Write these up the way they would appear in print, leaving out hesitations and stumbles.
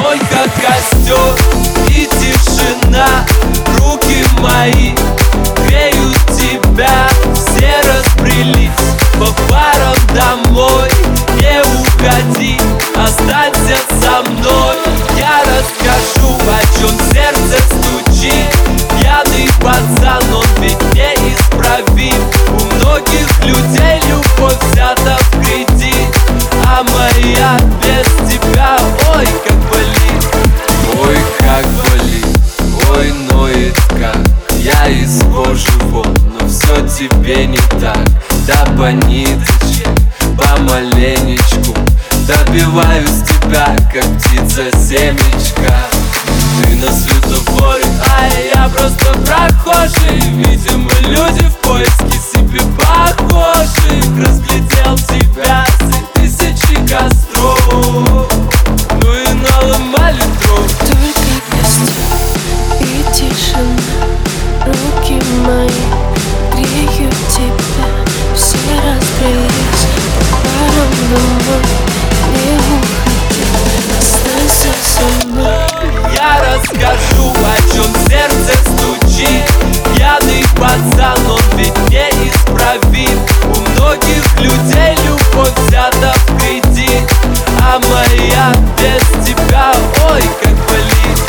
мой как костер и тишина. Руки мои греют тебя, все разбрелись по парам домой. Не уходи, останься со мной. Я расскажу, о чем сердце стучит. Пьяный пацан, он ведь неисправим. У многих людей любовь взята в кредит, а моя без тебя, ой, как болит. Ой, как болит, ой, ноет как. Я из кожи вон, но все тебе не так. Да по ниточке, помаленечку добиваюсь тебя, как птица семечка. Ты на светофоре, а я просто прохожий. Видимо, люди в поиске себе похожих. Разглядел тебя среди тысячи костров, ну и наломали дров. Только костер и тишина. Руки мои греют тебя, все разбрелись по парам домой. Не уходи, останься со мной. Я расскажу, о чем сердце стучит. Пьяный пацан, он ведь неисправим. У многих людей любовь взята в кредит, а моя без тебя, ой, как болит.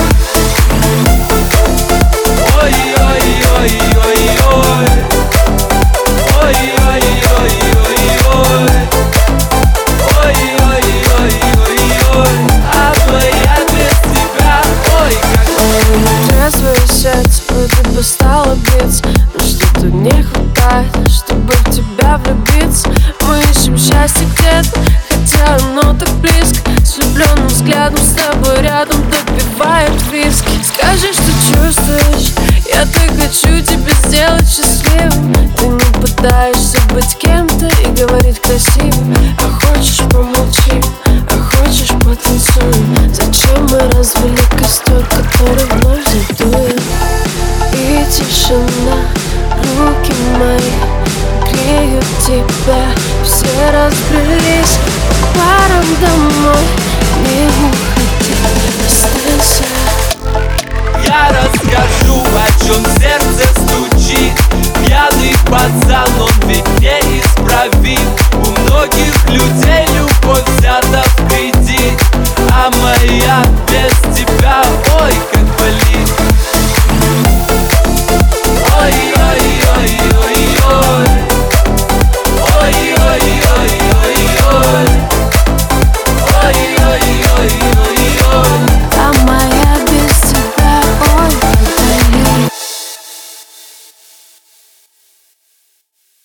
Ой-ой-ой-ой-ой. Ой-ой-ой-ой-ой. Ой-ой-ой-ой-ой. А моя без тебя, ой, как... Трезвое сердце вроде бы стало биться, но что-то не хватает, чтобы в тебя влюбиться. Мы ищем счастье где-то, хотя оно так близко. С влюбленным взглядом с тобой рядом допивают виски. Скажи, что чувствуешь, я так хочу тебя сделать счастливым. Ты не пытаешься